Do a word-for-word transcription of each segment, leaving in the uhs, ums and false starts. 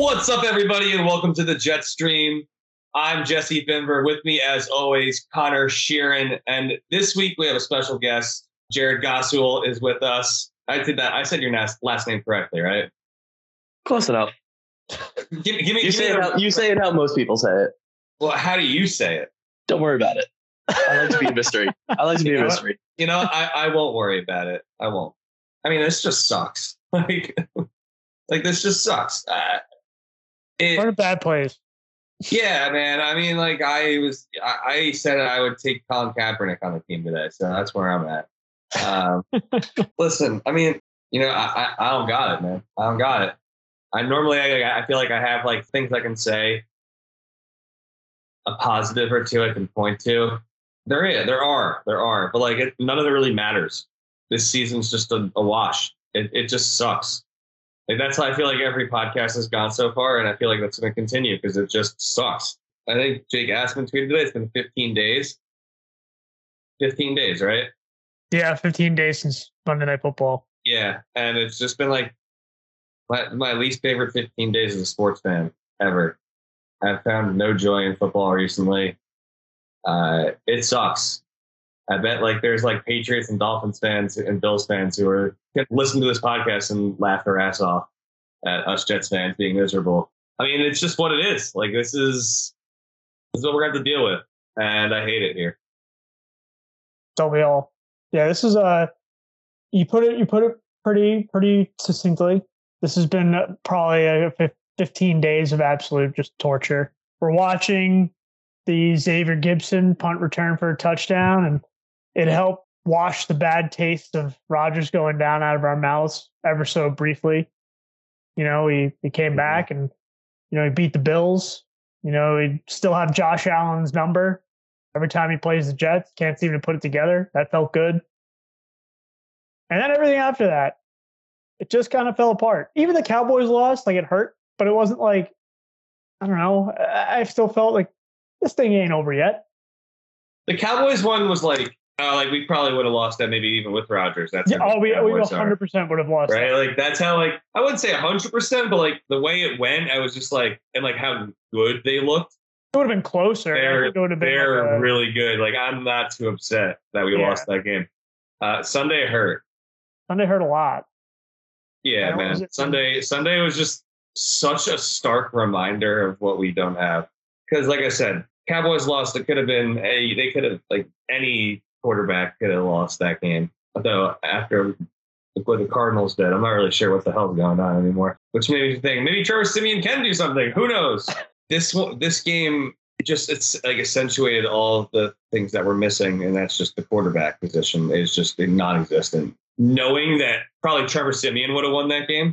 What's up, everybody, and welcome to the Jet Stream. I'm Jesse Finver. With me, as always, Connor Sheeran. And this week we have a special guest. Jared Goswell is with us. I did that. I said your last, last name correctly, right? Close enough. Give, give me, you, give say me it the, how, you say it how most people say it. Well, how do you say it? Don't worry about it. I like to be a mystery. I like to be you a know mystery. You know, I, I won't worry about it. I won't. I mean, this just sucks. Like, like this just sucks. Uh, it, We're in a bad place. Yeah, man. I mean, like I was, I, I said I would take Colin Kaepernick on the team today, so that's where I'm at. Um, listen, I mean, you know, I, I, I don't got it, man. I don't got it. I normally, I, I feel like I have like things I can say, a positive or two I can point to. There is, there are, there are, but like it, none of it really matters. This season's just a, a wash. It, it just sucks. Like that's how I feel like every podcast has gone so far, and I feel like that's going to continue because it just sucks. I think Jake Asman tweeted today. It's been fifteen days. fifteen days, right? Yeah, fifteen days since Monday Night Football. Yeah, and it's just been like my, my least favorite fifteen days as a sports fan ever. I've found no joy in football recently. Uh, it sucks. I bet like there's like Patriots and Dolphins fans and Bills fans who are going to listen to this podcast and laugh their ass off at us Jets fans being miserable. I mean, it's just what it is. Like this is this is what we're going to have to deal with, and I hate it here. Don't we all? Yeah, this is uh you put it you put it pretty pretty succinctly. This has been probably a fifteen days of absolute just torture. We're watching the Xavier Gibson punt return for a touchdown, and it helped wash the bad taste of Rodgers going down out of our mouths ever so briefly. You know, he, he came back and, you know, he beat the Bills. You know, he still have Josh Allen's number. Every time he plays the Jets, can't seem to put it together. That felt good. And then everything after that, it just kind of fell apart. Even the Cowboys lost, like it hurt, but it wasn't like, I don't know. I still felt like this thing ain't over yet. The Cowboys one was like, uh, like we probably would have lost that maybe even with Rodgers. That's yeah, oh, we, we one hundred percent would have lost. Right? That. Like that's how like I wouldn't say one hundred percent, but like the way it went, I was just like, and like how good they looked. It would have been closer. They're, it would have been they're like a, really good. Like I'm not too upset that we yeah. lost that game. Uh, Sunday hurt. Sunday hurt a lot. Yeah, man. Sunday Sunday was just such a stark reminder of what we don't have. Because like I said, Cowboys lost. It could have been a. They could have like any quarterback could have lost that game. Although after what the Cardinals did, I'm not really sure what the hell's going on anymore. Which made me think maybe Trevor Siemian can do something. Who knows? This this game just it's like accentuated all of the things that we're missing, and that's just the quarterback position is just non-existent. Knowing that probably Trevor Siemian would have won that game,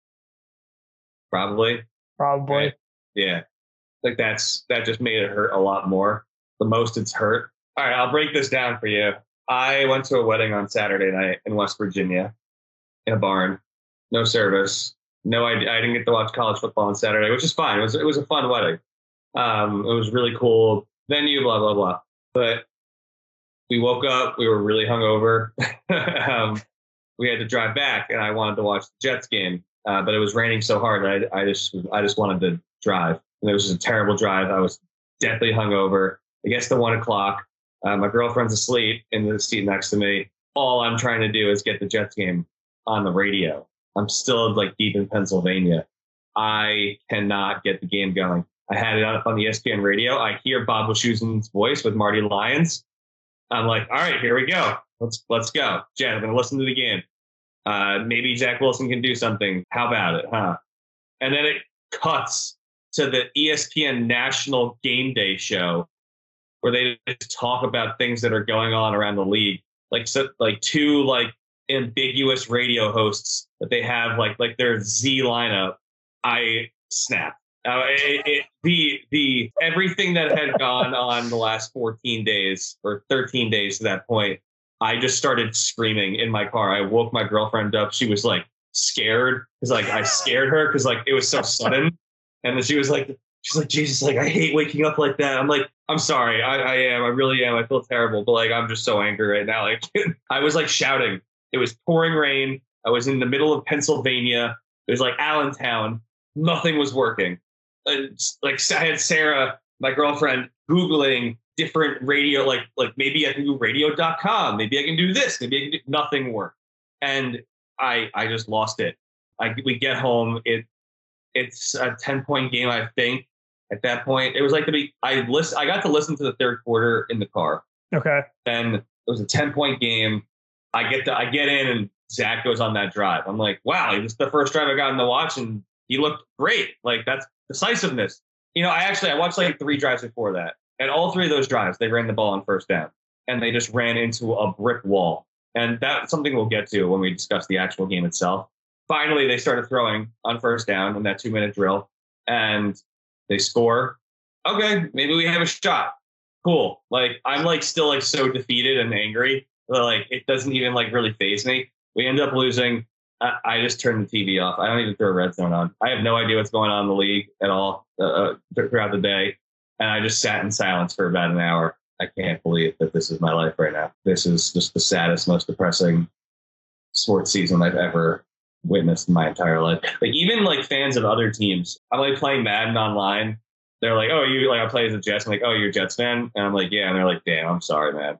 probably, probably, right? Yeah. Like that's that just made it hurt a lot more. The most it's hurt. All right, I'll break this down for you. I went to a wedding on Saturday night in West Virginia in a barn. No service. No, I, I didn't get to watch college football on Saturday, which is fine. It was it was a fun wedding. Um, it was really cool venue, blah blah blah. But we woke up. We were really hungover. um, we had to drive back, and I wanted to watch the Jets game, uh, but it was raining so hard that I, I just I just wanted to drive. And it was just a terrible drive. I was deathly hungover. It gets to one o'clock. Uh, my girlfriend's asleep in the seat next to me. All I'm trying to do is get the Jets game on the radio. I'm still like deep in Pennsylvania. I cannot get the game going. I had it up on the E S P N radio. I hear Bob Wischusen's voice with Marty Lyons. I'm like, all right, here we go. Let's let's go. Jen, I'm going to listen to the game. Uh, maybe Zach Wilson can do something. How about it, huh? And then it cuts to the E S P N National Game Day show where they just talk about things that are going on around the league. Like so, like two like ambiguous radio hosts that they have like like their Z lineup. I snapped. Uh, it, it, the the everything that had gone on the last fourteen days or thirteen days to that point, I just started screaming in my car. I woke my girlfriend up. She was like scared because like I scared her because like it was so sudden. And then she was like, she's like, Jesus, like I hate waking up like that. I'm like, I'm sorry, I, I am, I really am. I feel terrible, but like I'm just so angry right now. Like I was like shouting. It was pouring rain. I was in the middle of Pennsylvania. It was like Allentown. nothing was working. And like I had Sarah, my girlfriend, Googling different radio, like like maybe I can do radio dot com, maybe I can do this, maybe I can do nothing worked. And I I just lost it. I we get home, it it's a ten point game, I think. At that point, it was like the be I list I got to listen to the third quarter in the car. Okay. Then it was a ten point game. I get to I get in and Zach goes on that drive. I'm like, wow, this is the first drive I got in the watch, and he looked great. Like that's decisiveness. You know, I actually I watched like three drives before that, and all three of those drives they ran the ball on first down, and they just ran into a brick wall. And that's something we'll get to when we discuss the actual game itself. Finally, they started throwing on first down in that two minute drill, and they score. Okay, maybe we have a shot. Cool. Like I'm like still like so defeated and angry. But, like it doesn't even like really faze me. We end up losing. I, I just turn the T V off. I don't even throw Red Zone on. I have no idea what's going on in the league at all uh, throughout the day. And I just sat in silence for about an hour. I can't believe that this is my life right now. This is just the saddest, most depressing sports season I've ever witnessed in my entire life. Like even like fans of other teams, I'm like playing Madden online. They're like, oh, you like I play as a Jets. I'm like, oh, you're a Jets fan, and I'm like, yeah. And they're like, damn, I'm sorry, man.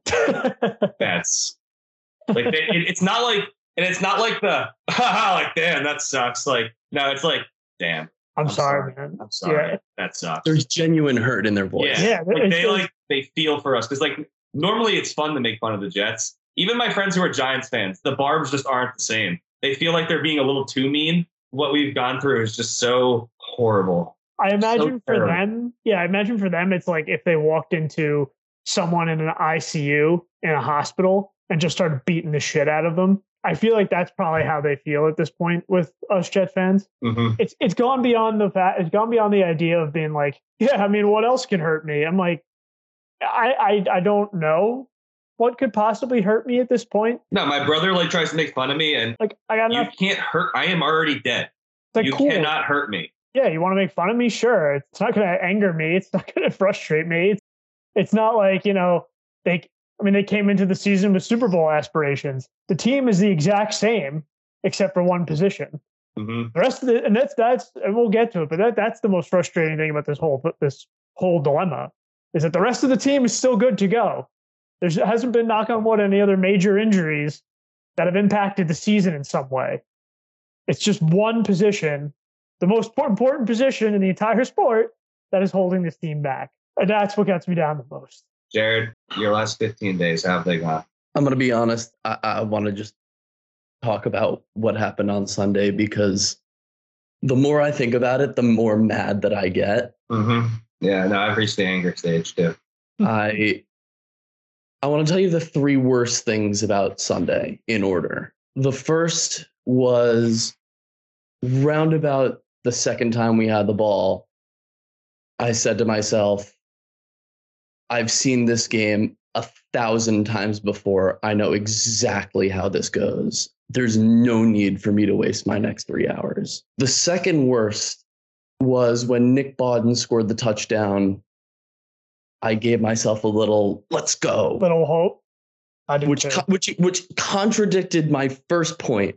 That's like they, it, it's not like, and it's not like the like, damn, that sucks. Like, no, it's like, damn, I'm, I'm sorry, sorry, man. I'm sorry, Yeah. that sucks. There's genuine hurt in their voice. Yeah, Yeah, like it's they just- like they feel for us because like normally it's fun to make fun of the Jets. Even my friends who are Giants fans, the barbs just aren't the same. They feel like they're being a little too mean. What we've gone through is just so horrible. I imagine So for terrible. them, yeah, I imagine for them, it's like if they walked into someone in an I C U in a hospital and just started beating the shit out of them. I feel like that's probably how they feel at this point with us Jet fans. Mm-hmm. It's it's gone beyond the fact, it's gone beyond the idea of being like, yeah, I mean, what else can hurt me? I'm like, I I, I don't know what could possibly hurt me at this point. No, my brother like tries to make fun of me, and Like, I got you enough. can't hurt. I am already dead. It's like, You cool. cannot hurt me. Yeah, you want to make fun of me? Sure. It's not going to anger me. It's not going to frustrate me. It's, it's not like, you know, they, I mean, they came into the season with Super Bowl aspirations. The team is the exact same, except for one position. Mm-hmm. The rest of the, and that's, that's, and we'll get to it, but that, that's the most frustrating thing about this whole, this whole dilemma is that the rest of the team is still good to go. There hasn't been, knock on wood, any other major injuries that have impacted the season in some way. It's just one position, the most important position in the entire sport, that is holding this team back. And that's what gets me down the most. Jared, your last fifteen days, how have they gone? I'm going to be honest. I, I want to just talk about what happened on Sunday because the more I think about it, the more mad that I get. Mm-hmm. Yeah, no, I've reached the anger stage too. I I want to tell you the three worst things about Sunday in order. The first was roundabout the second time we had the ball. I said to myself, I've seen this game a thousand times before. I know exactly how this goes. There's no need for me to waste my next three hours. The second worst was when Nick Bodden scored the touchdown. I gave myself a little, let's go. Little hope. I did Which, too. co- which, which contradicted my first point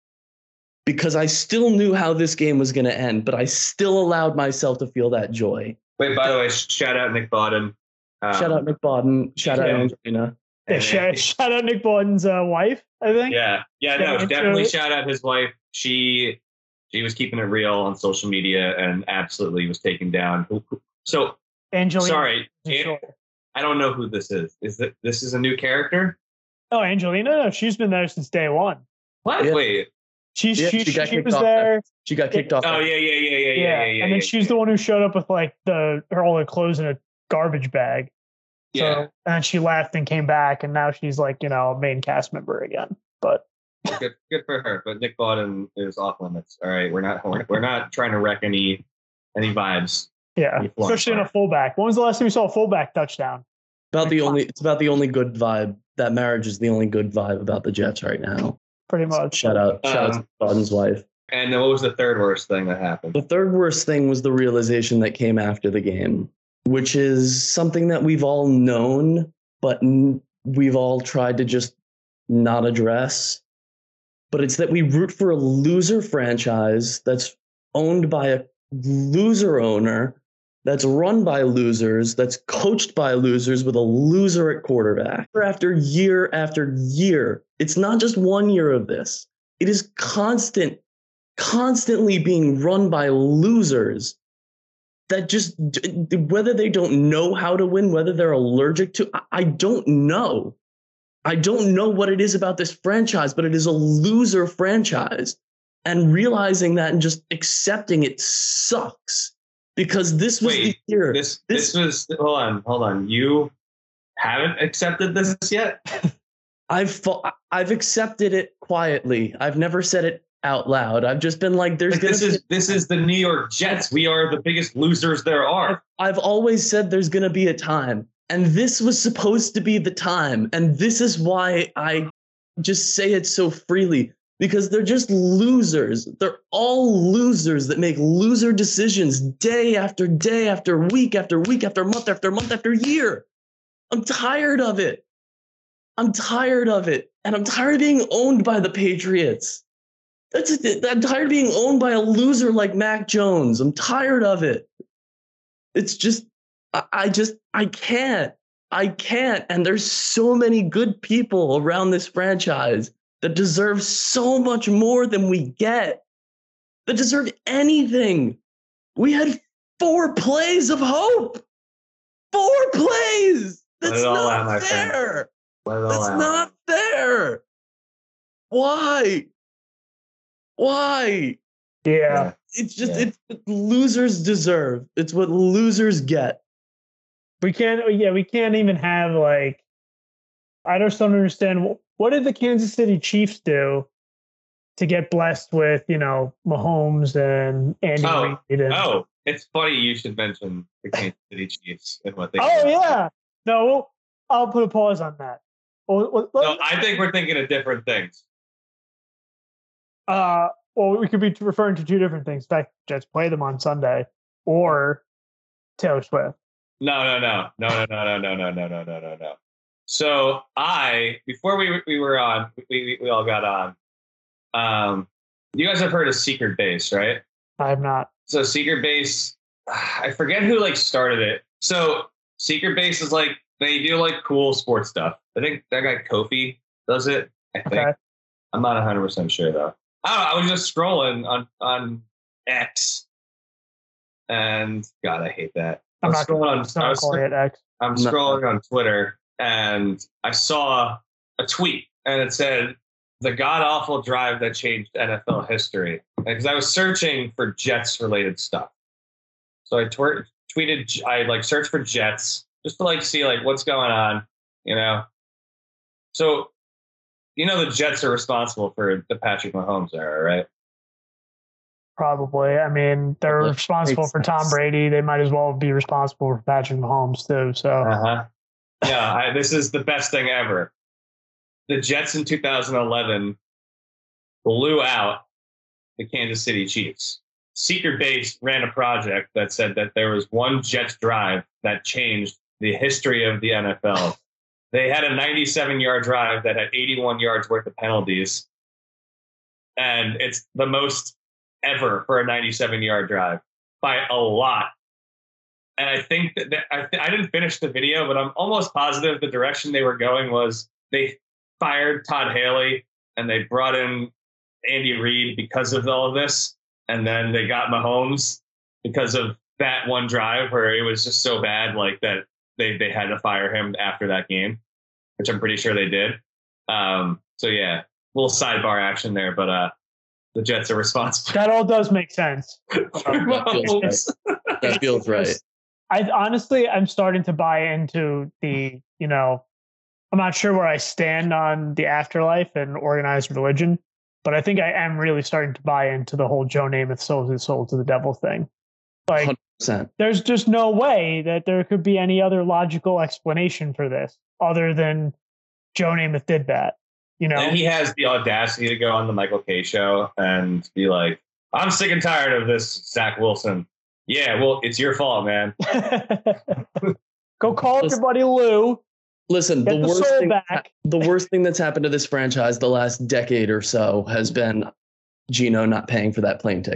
because I still knew how this game was going to end, but I still allowed myself to feel that joy. Wait, by the way, sh- shout out Nick Bodden. Um, Shout out Nick Bodden. Shout out yeah. Angelina. Yeah, and- shout, shout out Nick Bodden's uh, wife, I think. Yeah, yeah, Get no, into definitely it. shout out his wife. She she was keeping it real on social media and absolutely was taken down. So Angelina. sorry, Sure. I don't know who this is. Is that this is a new character? Oh, Angelina? No, she's been there since day one. What? Yeah. Wait. She's, Yeah, she, she she, got kicked was off there. She got kicked off. Oh yeah, yeah, yeah, yeah, yeah, Yeah. yeah, yeah. and then yeah, she's yeah. the one who showed up with like the her all her clothes in a garbage bag. So, Yeah. and then she left and came back, and now she's like, you know, a main cast member again. But good, good for her. But Nick Bodden is off limits. All right, we're not we're, we're not trying to wreck any any vibes. yeah, You're flying especially in a far. fullback. When was the last time you saw a fullback touchdown? About the only, it's about the only good vibe. That marriage is the only good vibe about the Jets right now. Pretty much. Shout out, shout out Um, to Bodden's wife. And then what was the third worst thing that happened? The third worst thing was the realization that came after the game, which is something that we've all known, but n- we've all tried to just not address. But it's that we root for a loser franchise that's owned by a loser owner that's run by losers, that's coached by losers with a loser at quarterback. After year after year, it's not just one year of this. It is constant, constantly being run by losers that just, whether they don't know how to win, whether they're allergic to, I don't know. I don't know what it is about this franchise, but it is a loser franchise. And realizing that and just accepting it sucks, because this was Wait, the year. This, this this was hold on, hold on. You haven't accepted this yet? I've I've accepted it quietly. I've never said it out loud. I've just been like, "There's like gonna this is this is the New York Jets. We are the biggest losers there are." I've always said there's gonna be a time, and this was supposed to be the time, and this is why I just say it so freely, because they're just losers. They're all losers that make loser decisions day after day after week after week after month after month after year. I'm tired of it. I'm tired of it, and I'm tired of being owned by the Patriots. That's it. I'm tired of being owned by a loser like Mac Jones. I'm tired of it. It's just, I, I just, I can't. I can't. And there's so many good people around this franchise that deserve so much more than we get, that deserve anything. We had four plays of hope. Four plays. That's not out, fair. That's out. not fair. Why? Why? Yeah. It's just, yeah. it's what losers deserve. It's what losers get. We can't, yeah, we can't even have, like, I just don't understand. What did the Kansas City Chiefs do to get blessed with, you know, Mahomes and Andy oh, Reid? And, oh, it's funny you should mention the Kansas City Chiefs and what they Oh, do. yeah. No, I'll put a pause on that. Well, well, no, I think we're thinking of different things. Uh, well, we could be referring to two different things. In fact, Jets play them on Sunday, or Taylor Swift. No, no, no, no, no, no, no, no, no, no, no, no, no. So I, before we we were on, we we all got on. Um, you guys have heard of Secret Base, right? I have not. So Secret Base, I forget who like started it. So Secret Base is like, they do like cool sports stuff. I think that guy Kofi does it. I think. Okay. I'm not one hundred percent sure though. I don't know, I was just scrolling on on X, and God, I hate that. I'm not scrolling on. I was, it X. I'm scrolling no. on Twitter, and I saw a tweet, and it said, "The god awful drive that changed N F L history." Because I was searching for Jets related stuff, so I tw- tweeted. I like searched for Jets just to like see like what's going on, you know. So, you know, the Jets are responsible for the Patrick Mahomes era, right? Probably. I mean, they're responsible for Tom Brady. They might as well be responsible for Patrick Mahomes too. So, uh-huh. yeah, I, this is the best thing ever. The Jets in two thousand eleven blew out the Kansas City Chiefs. Secret Base ran a project that said that there was one Jets drive that changed the history of the N F L. They had a ninety-seven yard drive that had eighty-one yards worth of penalties. And it's the most ever for a ninety-seven yard drive by a lot. And I think that, that I, th- I didn't finish the video, but I'm almost positive the direction they were going was they fired Todd Haley and they brought in Andy Reid because of all of this. And then they got Mahomes because of that one drive where it was just so bad, like that they, they had to fire him after that game, which I'm pretty sure they did. Um, so yeah, little sidebar action there, but uh, the Jets are responsible. That all does make sense. That feels right. I honestly, I'm starting to buy into the, you know, I'm not sure where I stand on the afterlife and organized religion, but I think I am really starting to buy into the whole Joe Namath sold his soul to the devil thing. Like, one hundred percent. There's just no way that there could be any other logical explanation for this other than Joe Namath did that. You know, and he has the audacity to go on the Michael Kay show and be like, "I'm sick and tired of this, Zach Wilson." Yeah, well, it's your fault, man. Go call up your buddy Lou. Listen, the, the worst thing, back. the worst thing that's happened to this franchise the last decade or so has been Geno not paying for that plane ticket.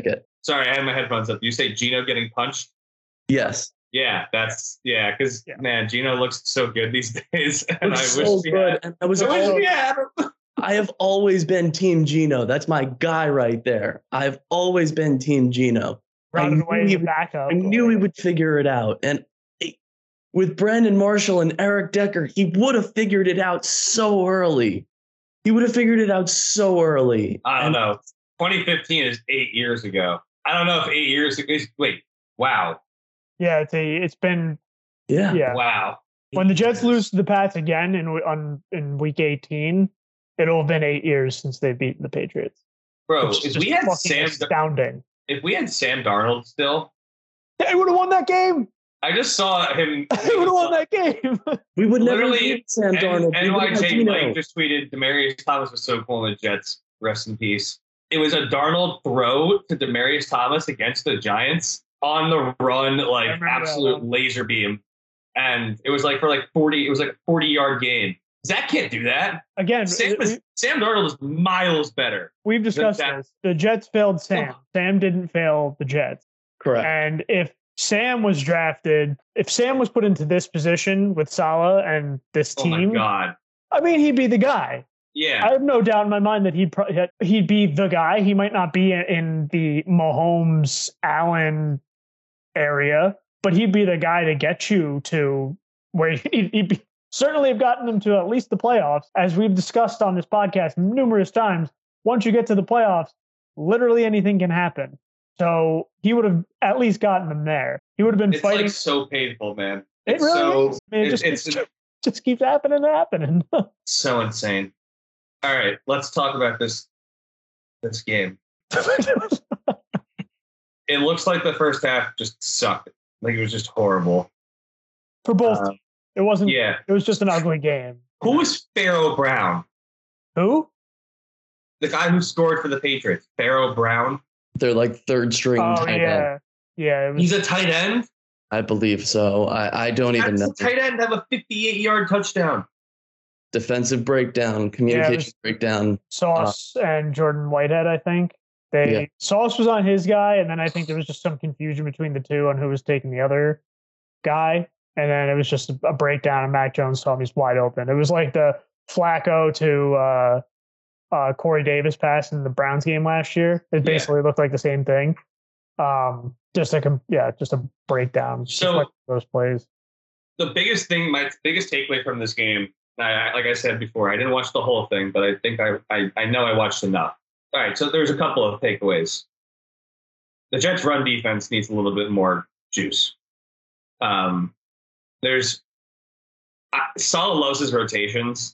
Sorry, I had my headphones up. You say Gino getting punched? Yes. Yeah, that's yeah. Because Yeah. man, Gino looks so good these days, and I Looks wish so we good. had. And I was I wish all- we had him. I have always been Team Gino. That's my guy right there. I've always been Team Gino. Routed knew away he as a would- backup. I knew he would figure it out. And it- with Brandon Marshall and Eric Decker, he would have figured it out so early. He would have figured it out so early. I don't And know. twenty fifteen is eight years ago. I don't know if eight years ago. Wait, wow, Yeah, it's a, it's been Yeah. yeah. wow. When the Jets lose to the Pats again in on in week eighteen, it'll have been eight years since they've beaten the Patriots. Bro, Which is if just we had fucking Sam, astounding. if we had Sam Darnold still, They would have won that game. I just saw him. They would have won that game. We would never Literally, beat Sam N- Darnold. We would've had N Y J Gino. Mike just tweeted Demaryius Thomas was so cool in the Jets. Rest in peace. It was a Darnold throw to Demaryius Thomas against the Giants on the run, like remember that absolute one. laser beam, and it was like for like forty. It was like a forty yard game. Zach can't do that. Again, Sam, we, is, Sam Darnold is miles better. we've discussed that- this. The Jets failed Sam. Oh. Sam didn't fail the Jets. Correct. And if Sam was drafted, if Sam was put into this position with Salah and this Oh my team, god. I mean, he'd be the guy. Yeah. I have no doubt in my mind that he'd pro- that he'd be the guy. He might not be in the Mahomes Allen area, but he'd be the guy to get you to where he'd, he'd be, certainly have gotten them to at least the playoffs. As we've discussed on this podcast numerous times, once you get to the playoffs, literally anything can happen. So he would have at least gotten them there. He would have been It's fighting. like so painful, man. it It's really so is. I mean, it it- just, it's keeps, just keeps happening and happening. so insane. All right, let's talk about this this game. It looks like the first half just sucked. Like it was just horrible. For both, Uh, it wasn't. yeah. It was just an ugly game. Who was Pharaoh Brown? Who? The guy who scored for the Patriots. Pharaoh Brown. They're like third string Oh tight end. yeah, yeah. It was, He's a tight end. I believe so. I, I don't even That's know. a tight end have a fifty-eight yard touchdown. Defensive breakdown, communication breakdown. Sauce and Jordan Whitehead. I think they Yeah. Sauce was on his guy, and then I think there was just some confusion between the two on who was taking the other guy, and then it was just a, a breakdown, and Mac Jones saw him, he's wide open. It was like the Flacco to uh, uh, Corey Davis pass in the Browns game last year. It basically looked like the same thing. Um, just like a yeah, just a breakdown. Just So- like those plays. The biggest thing, my biggest takeaway from this game, I, I- like I said before, I didn't watch the whole thing, but I think I, I, I know I watched enough. All right, so there's a couple of takeaways. The Jets' run defense needs a little bit more juice. Um, there's I, Salah loves his rotations,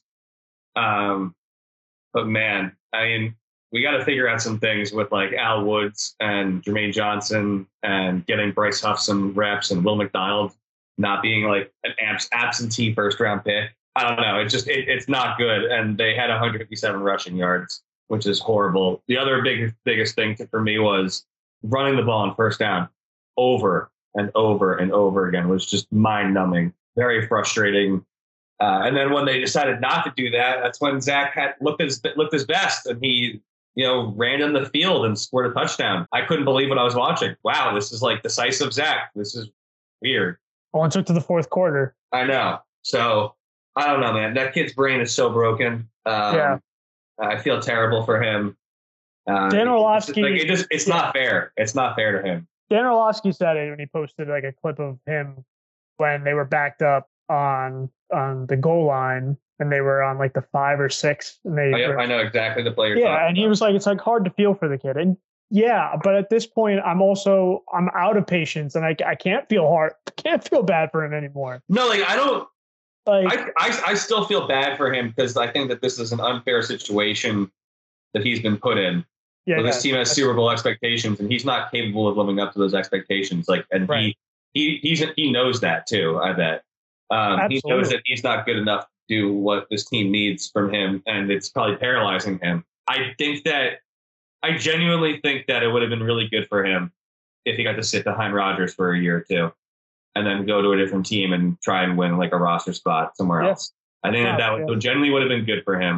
um, but man, I mean, we got to figure out some things with like Al Woods and Jermaine Johnson and getting Bryce Huff some reps and Will McDonald not being like an abs- absentee first round pick. I don't know. It's just it, it's not good, and they had one hundred fifty-seven rushing yards, which is horrible. The other big biggest thing to, for me was running the ball on first down over and over and over again was just mind numbing, very frustrating. Uh, and then when they decided not to do that, that's when Zach had looked his looked his best, and he you know ran in the field and scored a touchdown. I couldn't believe what I was watching. Wow, this is like decisive Zach. This is weird. Only took to the fourth quarter. I know. So I don't know, man. That kid's brain is so broken. Um, Yeah. I feel terrible for him. Uh, Dan it's Orlovsky- just, like, it just, it's yeah. not fair. It's not fair to him. Dan Orlovsky said it when he posted like a clip of him when they were backed up on on the goal line and they were on like the five or six. And they I, were- I know exactly the player. yeah, and he was like, it's like hard to feel for the kid. And yeah, but at this point, I'm also I'm out of patience, and I I can't feel hard, can't feel bad for him anymore. No, like I don't. Like I, I I still feel bad for him because I think that this is an unfair situation that he's been put in. yeah, Well, yeah, this team has Super Bowl expectations, and he's not capable of living up to those expectations. Like, and Right. he he he's, he knows that too. I bet um, he knows Absolutely. that he's not good enough to do what this team needs from him, and it's probably paralyzing him. I think that I genuinely think that it would have been really good for him if he got to sit behind Rodgers for a year or two, and then go to a different team and try and win like a roster spot somewhere Yeah. else. I think that Yeah, that would, genuinely would have been good for him.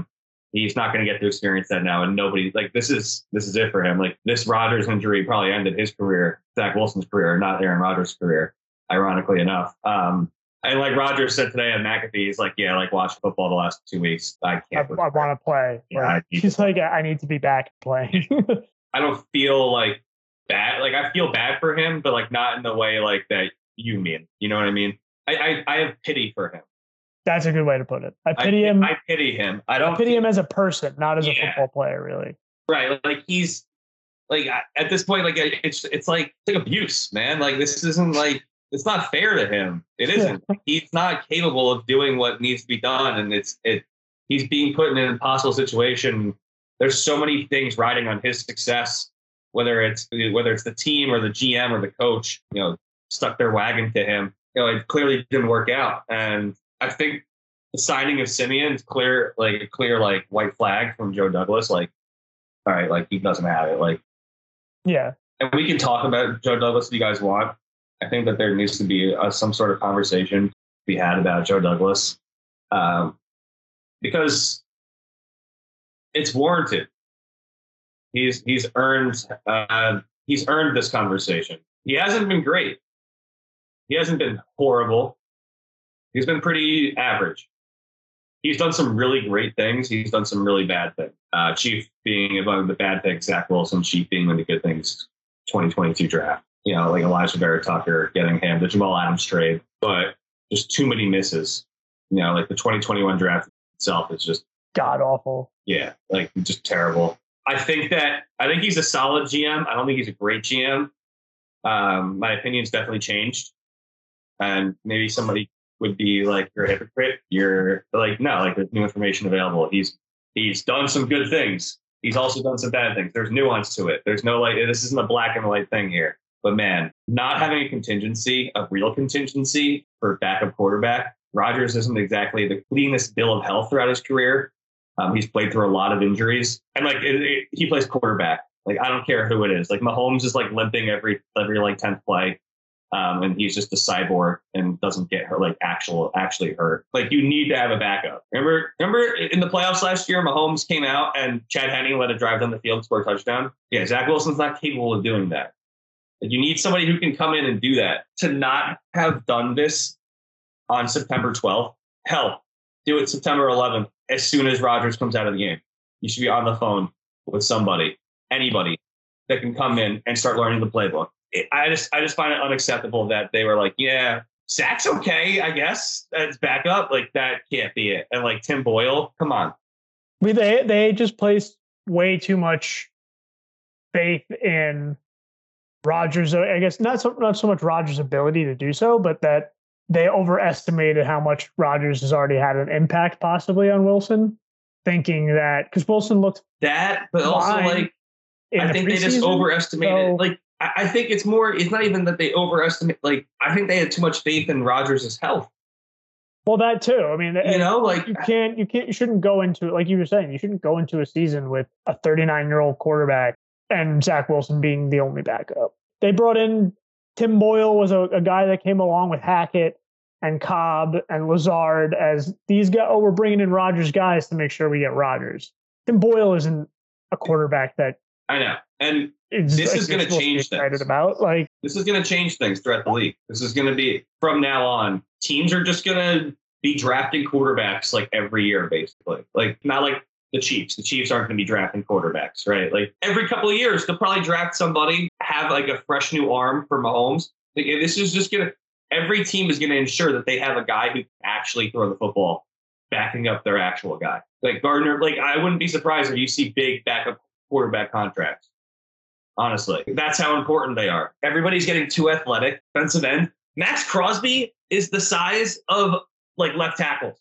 He's not going to get to experience that now, and nobody like this is this is it for him. Like this Rodgers injury probably ended his career, Zach Wilson's career, not Aaron Rodgers' career. Ironically enough, um, and like Rodgers said today on McAfee, he's like, "Yeah, like watching football the last two weeks, I can't. I, I want to play. Yeah, like, he's like, I need to be back playing." I don't feel like bad. Like I feel bad for him, but like not in the way like that you mean. You know what I mean? I I, I have pity for him. That's a good way to put it. I pity I, him. I pity him. I don't I pity him as a person, not as yeah. a football player, really. Right. Like he's like at this point, like it's it's like it's like abuse, man. Like this isn't like it's not fair to him. It isn't. He's not capable of doing what needs to be done, and it's it. He's being put in an impossible situation. There's so many things riding on his success, whether it's whether it's the team or the G M or the coach. You know, stuck their wagon to him. You know, it clearly didn't work out, and I think the signing of Simeon is clear, like a clear, like white flag from Joe Douglas. Like, all right, like he doesn't have it. Like, yeah. And we can talk about Joe Douglas if you guys want. I think that there needs to be a, some sort of conversation to be had about Joe Douglas, um, because it's warranted. He's he's earned uh, he's earned this conversation. He hasn't been great. He hasn't been horrible. He's been pretty average. He's done some really great things. He's done some really bad things. Uh, Chief being among the bad things, Zach Wilson. Chief being one of the good things, twenty twenty-two draft. You know, like Elijah Vera Tucker getting him, the Jamal Adams trade. But just too many misses. You know, like the twenty twenty-one draft itself is just god awful. Yeah, like just terrible. I think that I think he's a solid G M. I don't think he's a great G M. Um, my opinion's definitely changed. And maybe somebody would be like, you're a hypocrite. You're like, no, like there's new information available. He's he's done some good things. He's also done some bad things. There's nuance to it. There's no like, this isn't a black and white thing here. But man, not having a contingency, a real contingency for backup quarterback, Rodgers isn't exactly the cleanest bill of health throughout his career. Um, he's played through a lot of injuries, and like it, it, he plays quarterback. Like I don't care who it is. Like Mahomes is like limping every every like tenth play. Um, and he's just a cyborg and doesn't get hurt, like actual, actually hurt. Like you need to have a backup. Remember, remember in the playoffs last year, Mahomes came out and Chad Henne let a drive down the field, score a touchdown. Yeah, Zach Wilson's not capable of doing that. Like you need somebody who can come in and do that. To not have done this on September twelfth, hell, do it September eleventh as soon as Rodgers comes out of the game. You should be on the phone with somebody, anybody that can come in and start learning the playbook. I just I just find it unacceptable that they were like, yeah, Zach's okay, I guess. That's back up. Like that can't be it. And like Tim Boyle, come on. We they they just placed way too much faith in Rodgers. I guess not so not so much Rodgers' ability to do so, but that they overestimated how much Rodgers has already had an impact possibly on Wilson, thinking that because Wilson looked that, but also like I think they just overestimated. So, like I think it's more. It's not even that they overestimate. Like I think they had too much faith in Rodgers' health. Well, that too. I mean, you know, like you can't, you can't, you shouldn't go into like you were saying. You shouldn't go into a season with a thirty-nine-year-old quarterback and Zach Wilson being the only backup. They brought in Tim Boyle was a, a guy that came along with Hackett and Cobb and Lazard as these guys. Oh, we're bringing in Rodgers guys to make sure we get Rodgers. Tim Boyle isn't a quarterback that I know, and it's, this like, is going to change excited things. About like this is going to change things throughout the league. This is going to be from now on. Teams are just going to be drafting quarterbacks like every year, basically. Like not like the Chiefs. The Chiefs aren't going to be drafting quarterbacks, right? Like every couple of years, they'll probably draft somebody, have like a fresh new arm for Mahomes. Like this is just going to. Every team is going to ensure that they have a guy who can actually throw the football, backing up their actual guy. Like Gardner. Like I wouldn't be surprised if you see big backup quarterback contracts. Honestly, that's how important they are. Everybody's getting too athletic. Defensive end. Max Crosby is the size of like left tackles.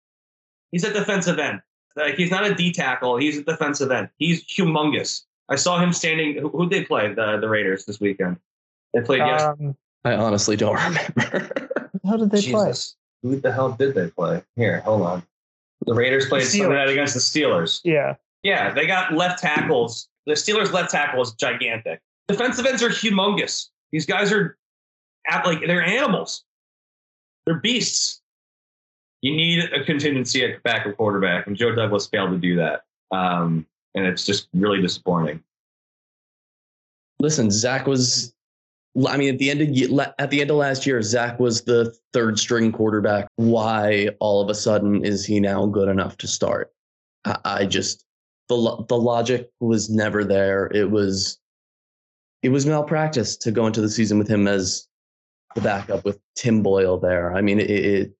He's a defensive end. Like he's not a D tackle. He's a defensive end. He's humongous. I saw him standing. Who who'd they play? The the Raiders this weekend. They played um, yesterday. I honestly don't remember. How did they Jesus. play? Who the hell did they play? Here, hold on. The Raiders played Sunday night against the Steelers. Yeah. Yeah, they got left tackles. The Steelers' left tackle is gigantic. Defensive ends are humongous. These guys are like they're animals. They're beasts. you need a contingency at backup quarterback, and Joe Douglas failed to do that. Um, and it's just really disappointing. Listen, Zach was, I mean, at the end of at the end of last year, Zach was the third string quarterback. Why all of a sudden is he now good enough to start? I, I just the the logic was never there. It was it was malpractice to go into the season with him as the backup with Tim Boyle there. I mean, it, it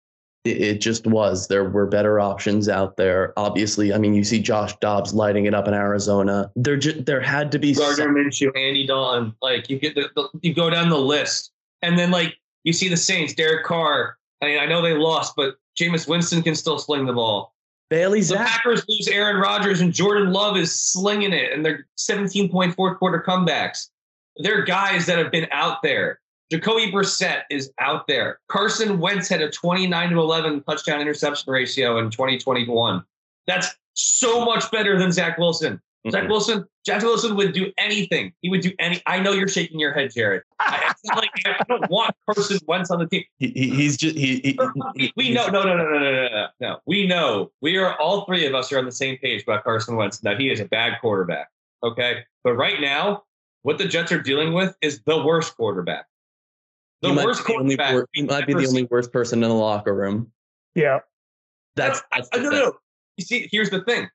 it just was. There were better options out there. Obviously, I mean, you see Josh Dobbs lighting it up in Arizona. There just there had to be Gardner Minshew, Andy Dalton. Like you get the, the you go down the list, and then like you see the Saints, Derek Carr. I mean, I know they lost, but Jameis Winston can still sling the ball. Bailey The Zapp. Packers lose Aaron Rodgers, and Jordan Love is slinging it, and they're seventeen-point fourth quarter comebacks. They're guys that have been out there. Jacoby Brissett is out there. Carson Wentz had a twenty-nine to eleven touchdown interception ratio in twenty twenty-one. That's so much better than Zach Wilson. Mm-hmm. Zach Wilson, Zach Wilson would do anything. He would do any. I know you're shaking your head, Jared. I, I, like, I don't want Carson Wentz on the team. He, he's just he. he we, we know. No, no, no, no, no, no, no, no. We know. We are all three of us are on the same page about Carson Wentz. That he is a bad quarterback. Okay, but right now, what the Jets are dealing with is the worst quarterback. The he worst might be, quarterback. he might be the only worst person in the locker room. Yeah. That's, that's I, I, no, no, no. You see, here's the thing.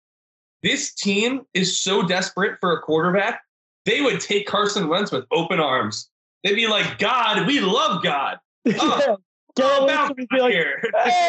This team is so desperate for a quarterback, they would take Carson Wentz with open arms. They'd be like, God, we love God. Oh, yeah. Garrett would be like, here.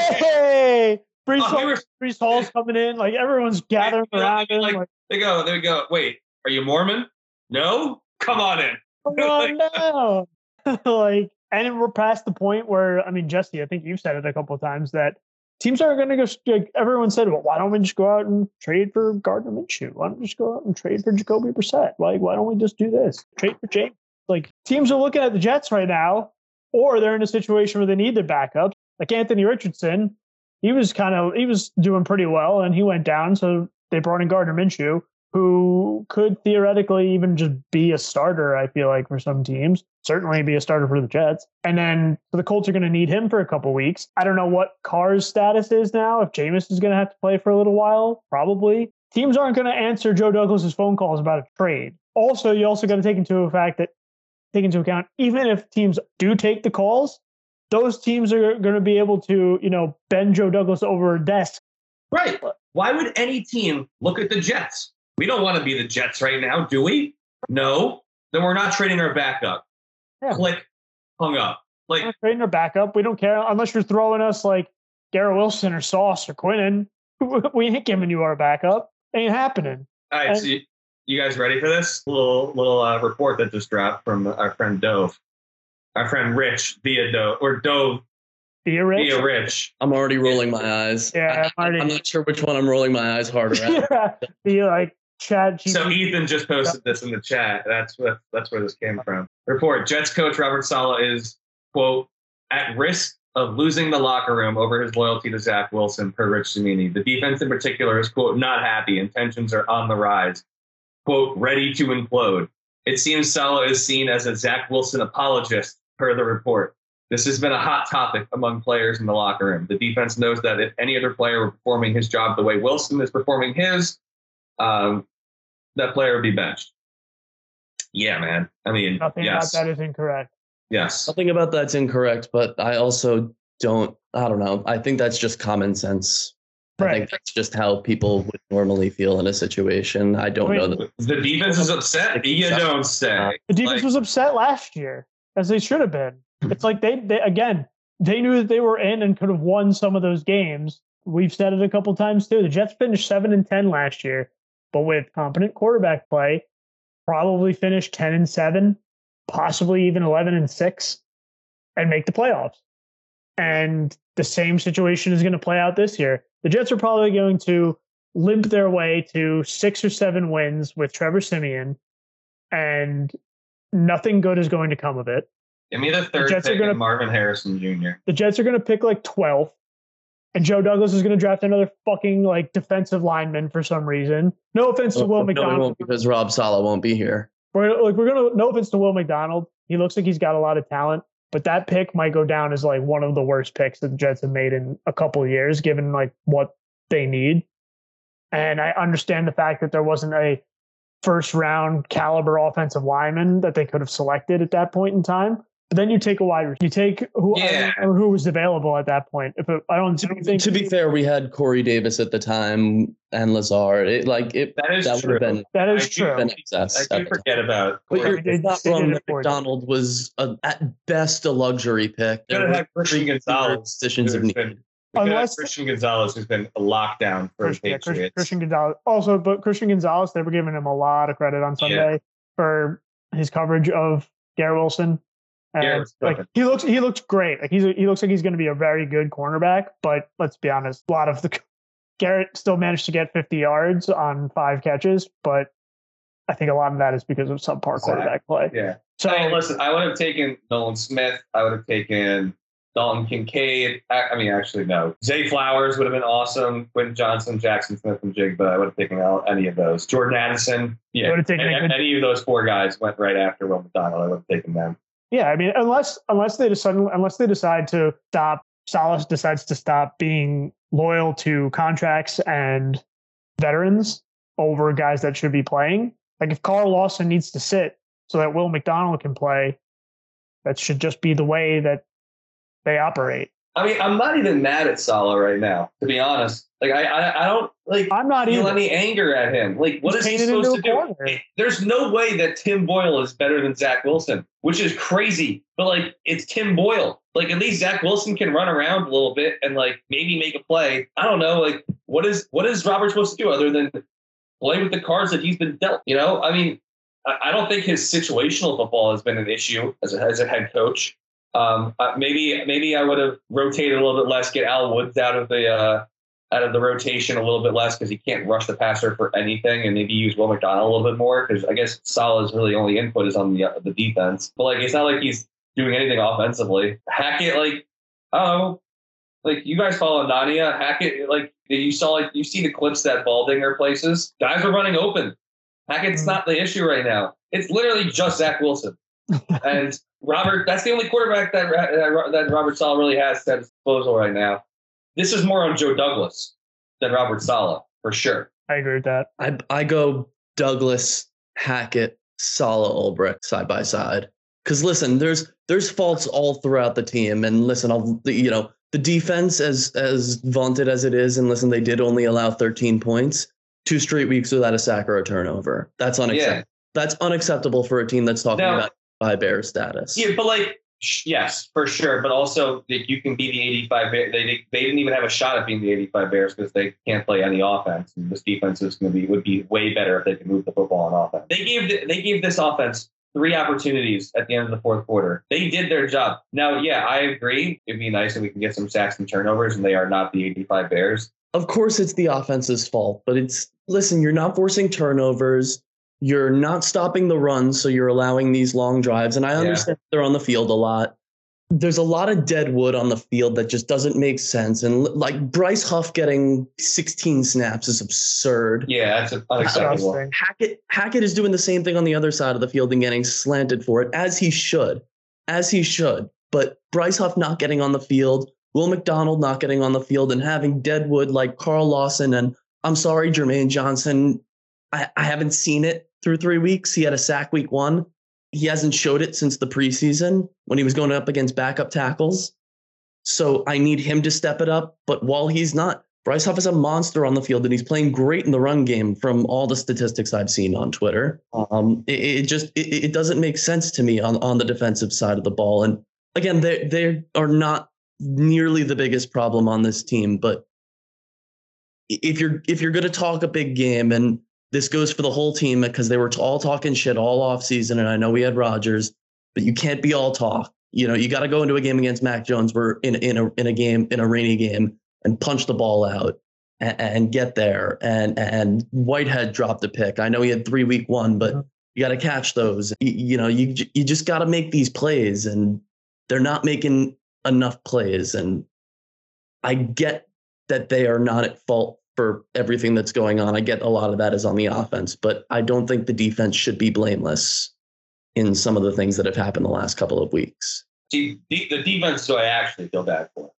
hey, Brees, Oh, Hall, we were- Brees Hall's coming in. Like, everyone's gathering They- around him. like, Like, They go, they go, wait, are you Mormon? No? Come on in. come on now. Like, and we're past the point where, I mean, Jesse, I think you've said it a couple of times that teams aren't going to go. Like, everyone said, well, why don't we just go out and trade for Gardner Minshew? Why don't we just go out and trade for Jacoby Brissett? Like, why don't we just do this? Trade for James. Like, teams are looking at the Jets right now, or they're in a situation where they need their backups. Like Anthony Richardson, he was kind of he was doing pretty well, and he went down, so they brought in Gardner Minshew, who could theoretically even just be a starter, I feel like, for some teams. Certainly be a starter for the Jets. And then so the Colts are going to need him for a couple weeks. I don't know what Carr's status is now. If Jameis is going to have to play for a little while, probably. Teams aren't going to answer Joe Douglas's phone calls about a trade. Also, you also got to take into a fact that take into account, even if teams do take the calls, those teams are going to be able to, you know, bend Joe Douglas over a desk. Right. Why would any team look at the Jets? We don't want to be the Jets right now, do we? No. Then we're not trading our backup. Yeah. Click, hung up. Like, We're not trading our backup. We don't care unless you're throwing us like Garrett Wilson or Sauce or Quinnen. We ain't giving you our backup. Ain't happening. all right, so you, you guys ready for this little little uh, report that just dropped from our friend Dove, our friend Rich via Dove or Dove Via Rich. via Rich. I'm already rolling my eyes. Yeah, I, I'm already- I'm not sure which one I'm rolling my eyes harder at. Yeah. Via like Chad. G P. So Ethan just posted this in the chat. That's what that's where this came from. Report: Jets coach Robert Saleh is quote at risk of losing the locker room over his loyalty to Zach Wilson, per Rich Cimini. The defense in particular is quote not happy and tensions are on the rise. Quote ready to implode. It seems Saleh is seen as a Zach Wilson apologist, per the report. This has been a hot topic among players in the locker room. The defense knows that if any other player were performing his job the way Wilson is performing his, um, that player would be benched. Yeah, man. I mean, Nothing yes. about that is incorrect. Yes. Something about that's incorrect, but I also don't, I don't know. I think that's just common sense. I Right. think that's just how people would normally feel in a situation. I don't I mean, know that. The defense is upset. You don't say. The defense Like, was upset last year, as they should have been. It's like they, they again, they knew that they were in and could have won some of those games. We've said it a couple times too. The Jets finished seven and ten last year, but with competent quarterback play, probably finished ten and seven, possibly even eleven and six, and make the playoffs. And the same situation is going to play out this year. The Jets are probably going to limp their way to six or seven wins with Trevor Siemian, and nothing good is going to come of it. give me the third Jets are pick gonna- and Marvin Harrison Junior The Jets are going to pick like twelfth, and Joe Douglas is going to draft another fucking like defensive lineman for some reason. No offense to Will No, we McDonald. won't because Rob Saleh won't be here. We're like we're gonna no offense to Will McDonald. He looks like he's got a lot of talent, but that pick might go down as like one of the worst picks that the Jets have made in a couple of years, given like what they need. And I understand the fact that there wasn't a first round caliber offensive lineman that they could have selected at that point in time. But then you take a wide receiver. You take who Yeah. or who was available at that point. If it, I don't, I don't think To be fair, we had Corey Davis at the time and Lazard. It like it That is that true. would have been, that is I do true. been excess. I at do the time. forget about. But Corey you're They- not they wrong did that afford it. McDonald was a, at best a luxury pick. Could There have were had Christian three Gonzalez. positions of who's need. been- we could have Unless- Christian Gonzalez, who's been a lockdown for Christian, the yeah, Christian, Patriots. Christian Gonzalez. Also, but Christian Gonzalez, they were giving him a lot of credit on Sunday for his coverage of Garrett Wilson. And Garrett was like perfect. he looks, he looks great. Like he's, he looks like he's going to be a very good cornerback. But let's be honest, a lot of the Garrett still managed to get fifty yards on five catches, but I think a lot of that is because of subpar Exactly. quarterback play. Yeah. So Hey, listen, I would have taken Nolan Smith. I would have taken Dalton Kincaid. I, I mean, actually, no. Zay Flowers would have been awesome. Quentin Johnson, Jackson Smith, and Jigba. I would have taken all, any of those. Jordan Addison. Yeah. You would have taken any, a good- any of those four guys went right after Will McDonald. I would have taken them. yeah, I mean, unless unless they decide unless they decide to stop, Salas decides to stop being loyal to contracts and veterans over guys that should be playing. Like if Carl Lawson needs to sit so that Will McDonald can play, that should just be the way that they operate. I mean, I'm not even mad at Salah right now, to be honest. Like, I, I, I don't like I'm not feel either. any anger at him. Like, what He's is he painted supposed to into a do? corner. There's no way that Tim Boyle is better than Zach Wilson, which is crazy. But like, it's Tim Boyle. Like, at least Zach Wilson can run around a little bit and like maybe make a play. I don't know. Like, what is what is Robert supposed to do other than play with the cards that he's been dealt? You know, I mean, I, I don't think his situational football has been an issue as a, as a head coach. Um, uh, maybe maybe I would have rotated a little bit less, get Al Woods out of the uh, out of the rotation a little bit less because he can't rush the passer for anything, and maybe use Will McDonald a little bit more because I guess Salah's really only input is on the uh, the defense. But like, it's not like he's doing anything offensively. Hackett, like, I don't know, like you guys follow Nania Hackett, like you saw, like you see the clips that Baldinger places. Guys are running open. Hackett's not the issue right now. It's literally just Zach Wilson. And Robert, that's the only quarterback that that Robert Saleh really has at his disposal right now. This is more on Joe Douglas than Robert Saleh, for sure. I agree with that. I I go Douglas, Hackett, Saleh, Ulbrich side by side. Because listen, there's there's faults all throughout the team, and listen, I'll you know the defense as as vaunted as it is, and listen, they did only allow thirteen points, two straight weeks without a sack or a turnover. That's unacceptable. Yeah. That's unacceptable for a team that's talking Now- about by Bear status. Yeah, but like, sh- yes, for sure. But also, like, you can be the eighty-five Bears. They, they didn't even have a shot at being the eighty-five Bears because they can't play any offense. And this defense is going to be would be way better if they could move the football on offense. They gave the, they gave this offense three opportunities at the end of the fourth quarter. They did their job. Now, yeah, I agree. It'd be nice if we can get some sacks and turnovers, and they are not the eighty-five Bears. Of course, it's the offense's fault, but it's listen. You're not forcing turnovers. You're not stopping the run, so you're allowing these long drives. And I understand they're on the field a lot. There's a lot of dead wood on the field that just doesn't make sense. And like Bryce Huff getting sixteen snaps is absurd. Yeah, that's unacceptable. Disgusting. Hackett Hackett is doing the same thing on the other side of the field and getting slanted for it, as he should, as he should. But Bryce Huff not getting on the field, Will McDonald not getting on the field, and having deadwood like Carl Lawson and I'm sorry, Jermaine Johnson. I, I haven't seen it through three weeks. He had a sack week one. He hasn't showed it since the preseason when he was going up against backup tackles. So I need him to step it up. But while he's not, Bryce Huff is a monster on the field, and he's playing great in the run game from all the statistics I've seen on Twitter. Um, it, it just it, it doesn't make sense to me on, on the defensive side of the ball. And again, they they are not nearly the biggest problem on this team. But if you're if you're going to talk a big game, and this goes for the whole team because they were all talking shit all offseason, and I know we had Rodgers, but you can't be all talk. You know, you got to go into a game against Mac Jones. We're in in a in a game in a rainy game and punch the ball out and, and get there. And and Whitehead dropped a pick. I know he had three week one, but you got to catch those. You, you know, you you just got to make these plays, and they're not making enough plays. And I get that they are not at fault for everything that's going on. I get a lot of that is on the offense, but I don't think the defense should be blameless in some of the things that have happened the last couple of weeks. See, the, the defense is who I actually feel bad for.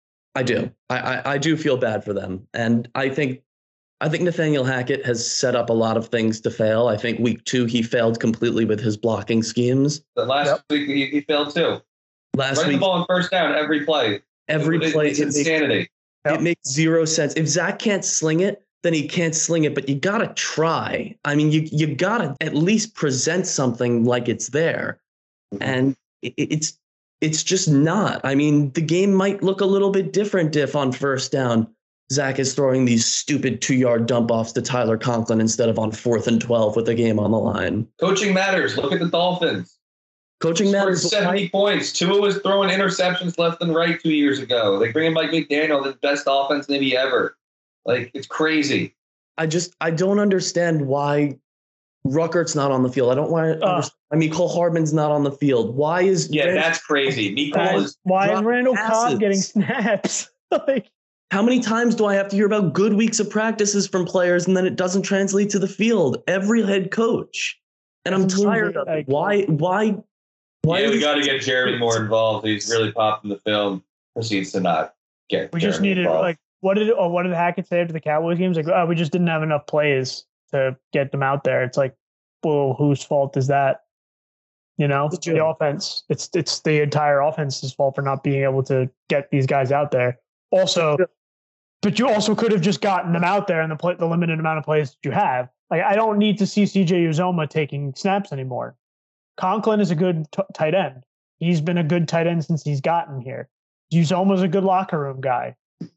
I do. I, I I do feel bad for them, and I think I think Nathaniel Hackett has set up a lot of things to fail. I think week two he failed completely with his blocking schemes. The last yep. week he, he failed too. Last Running week, the ball on first down every play. Every it, play, it's it insanity. Makes, yep. It makes zero sense. If Zach can't sling it, then he can't sling it. But you gotta try. I mean, you you gotta at least present something like it's there, mm-hmm. and it, it's. It's just not. I mean, the game might look a little bit different if on first down, Zach is throwing these stupid two-yard dump-offs to Tyler Conklin instead of on fourth and twelve with the game on the line. Coaching matters. Look at the Dolphins. Coaching matters. seventy points. Tua was throwing interceptions left and right two years ago. They bring in Mike McDaniel, the best offense maybe ever. Like, it's crazy. I just, I don't understand why Ruckert's not on the field. I don't want to. Uh, I mean, Cole Hardman's not on the field. Why is yeah? Rand- that's crazy. Mecole is why is Randall Cobb getting snaps? Like, how many times do I have to hear about good weeks of practices from players and then it doesn't translate to the field? Every head coach, and I'm tired of it. Why? Why? Why? Yeah, we got to get Jeremy more involved. He's really popped in the film. Proceeds to not get. We Jeremy just needed involved. like what did oh, what did Hackett say after the Cowboys games? Like, oh, we just didn't have enough plays to get them out there. It's like, well, whose fault is that? You know, the offense. It's it's the entire offense's fault for not being able to get these guys out there. Also, but you also could have just gotten them out there in the play, the limited amount of plays that you have. Like, I don't need to see C J Uzomah taking snaps anymore. Conklin is a good t- tight end. He's been a good tight end since he's gotten here. Uzomah's a good locker room guy.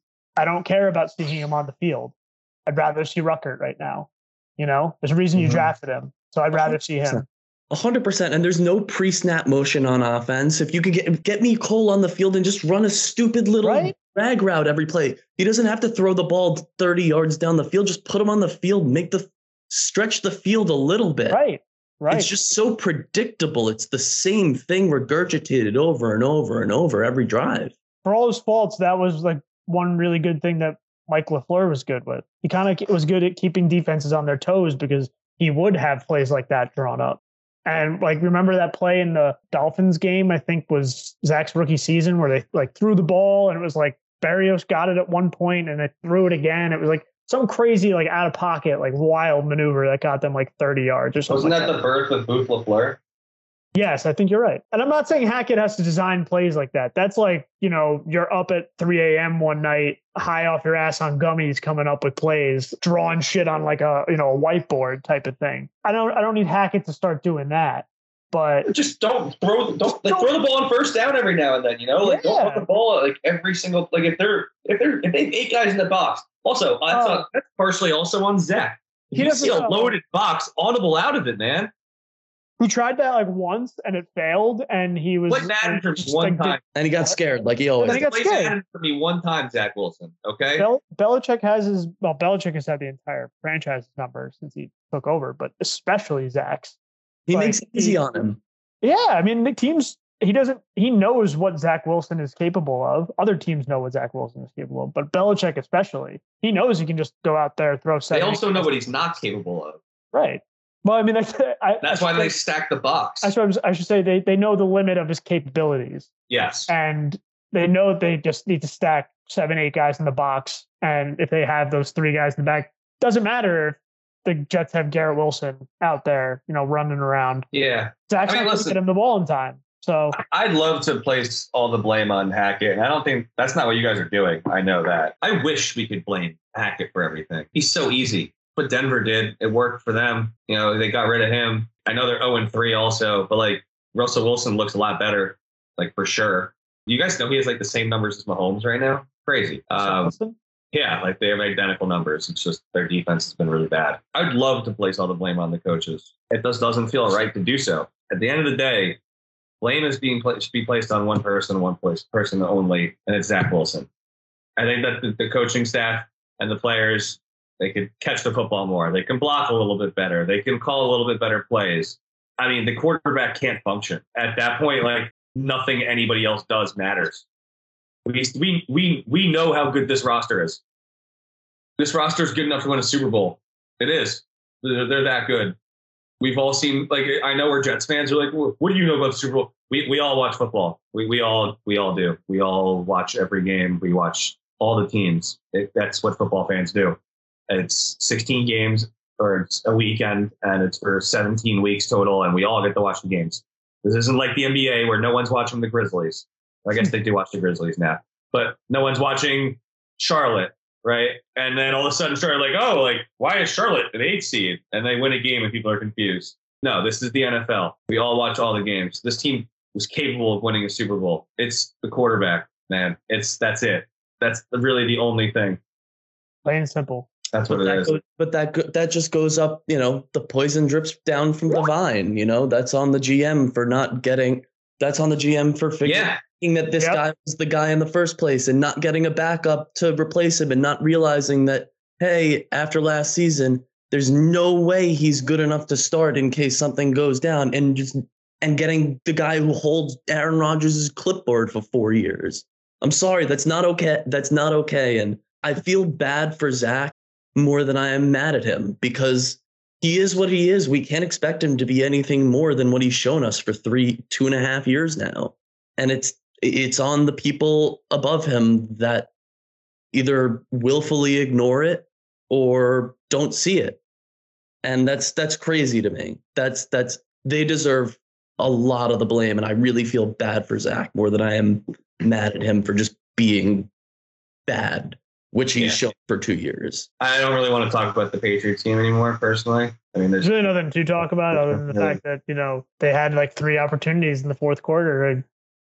I don't care about seeing him on the field. I'd rather see Ruckert right now. You know, there's a reason you mm-hmm. drafted him. So I'd rather see him. A hundred percent. And there's no pre-snap motion on offense. If you could get get me Cole on the field and just run a stupid little right? drag route every play. He doesn't have to throw the ball thirty yards down the field. Just put him on the field, make the stretch the field a little bit. Right. Right. It's just so predictable. It's the same thing regurgitated over and over and over every drive. For all his faults, that was like one really good thing that Mike LaFleur was good with. He kind of was good at keeping defenses on their toes because he would have plays like that drawn up. And like, remember that play in the Dolphins game, I think was Zach's rookie season where they like threw the ball and it was like Berrios got it at one point and they threw it again. It was like some crazy, like out of pocket, like wild maneuver that got them like thirty yards or something. Wasn't like that, that the birth of Booth LaFleur? Yes, I think you're right. And I'm not saying Hackett has to design plays like that. That's like, you know, you're up at three a.m. one night, high off your ass on gummies, coming up with plays, drawing shit on like a, you know, a whiteboard type of thing. I don't I don't need Hackett to start doing that. But just don't throw don't, like, throw the ball on first down every now and then, you know? Like yeah. Don't put the ball like every single like if they're if they're if they have eight guys in the box. Also, uh, that's, uh, that's partially also on Zach. If he you see a know. loaded box, audible out of it, man. Who tried that like once and it failed, and he was like Madden for one like, time, and he got scared like he always. And he got scared for me one time, Zach Wilson. Okay, Bel- Belichick has his well, Belichick has had the entire franchise number since he took over, but especially Zach's. He like, makes it easy he, on him. Yeah, I mean the teams. He doesn't. He knows what Zach Wilson is capable of. Other teams know what Zach Wilson is capable of, but Belichick especially, he knows he can just go out there throw. They also know what he's not capable of. Right. Well, I mean, that's, I, that's I why say, they stack the box. That's what I should say. They they know the limit of his capabilities. Yes. And they know they just need to stack seven, eight guys in the box. And if they have those three guys in the back, doesn't matter if the Jets have Garrett Wilson out there, you know, running around. Yeah. Zach's I mean, not going to get him the ball in time. So I'd love to place all the blame on Hackett. And I don't think that's not what you guys are doing. I know that. I wish we could blame Hackett for everything. He's so easy. But Denver did. It worked for them. You know, they got rid of him. I know they're oh and three also, but like Russell Wilson looks a lot better, like for sure. You guys know he has like the same numbers as Mahomes right now? Crazy. Um, yeah, like they have identical numbers. It's just their defense has been really bad. I'd love to place all the blame on the coaches. It just doesn't feel right to do so. At the end of the day, blame is being pla- should be placed on one person, one place, person only, and it's Zach Wilson. I think that the, the coaching staff and the players, they could catch the football more. They can block a little bit better. They can call a little bit better plays. I mean, the quarterback can't function. At that point, like nothing anybody else does matters. We we we we know how good this roster is. This roster is good enough to win a Super Bowl. It is. They're, they're that good. We've all seen, like, I know we're Jets fans are like, what do you know about the Super Bowl? we, we all watch football. We we all we all do. We all watch every game. We watch all the teams. It, that's what football fans do. It's sixteen games or it's a weekend, and it's for seventeen weeks total, and we all get to watch the games. This isn't like the N B A where no one's watching the Grizzlies. I guess they do watch the Grizzlies now, but no one's watching Charlotte, right? And then all of a sudden, Charlotte like, oh, like why is Charlotte an eight seed? And they win a game, and people are confused. No, this is the N F L. We all watch all the games. This team was capable of winning a Super Bowl. It's the quarterback, man. It's that's it. That's really the only thing. Plain and simple. That's what but it that is. Goes, but that go- that just goes up. You know, the poison drips down from the vine. You know, that's on the G M for not getting. That's on the G M for figuring Yeah. that this Yep. guy was the guy in the first place and not getting a backup to replace him and not realizing that, hey, after last season, there's no way he's good enough to start in case something goes down, and just and getting the guy who holds Aaron Rodgers' clipboard for four years. I'm sorry, that's not okay. That's not okay. And I feel bad for Zach more than I am mad at him, because he is what he is. We can't expect him to be anything more than what he's shown us for three, two and a half years now. And it's it's on the people above him that either willfully ignore it or don't see it. And that's that's crazy to me. That's that's they deserve a lot of the blame, and I really feel bad for Zach more than I am mad at him for just being bad, which he's Yeah. shown for two years. I don't really want to talk about the Patriots team anymore, personally. I mean, there's There's really nothing to talk about other than the Really. fact that, you know, they had like three opportunities in the fourth quarter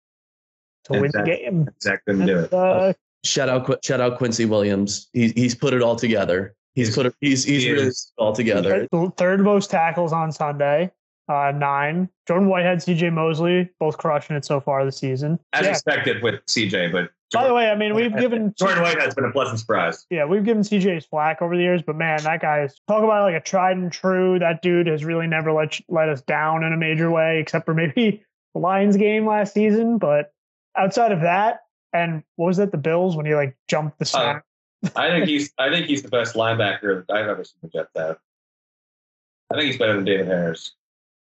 to win the Exactly. game. Zach didn't do it. Uh, Shout out, Qu- shout out Quincy Williams. He's he's put it all together. He's put it. He's he's He really is. put it all together. third most tackles on Sunday, uh, nine. Jordan Whitehead, C J Mosley, both crushing it so far this season. As Yeah. expected with C J, but By the way, I mean, we've given Jordan Whitehead's been a pleasant surprise. Yeah, we've given C J's flack over the years, but man, that guy's talk about like a tried and true. That dude has really never let let us down in a major way, except for maybe the Lions game last season. But outside of that, and what was that, the Bills when he like jumped the Uh, center? I think he's I think he's the best linebacker that I've ever seen the Jets have. I think he's better than David Harris.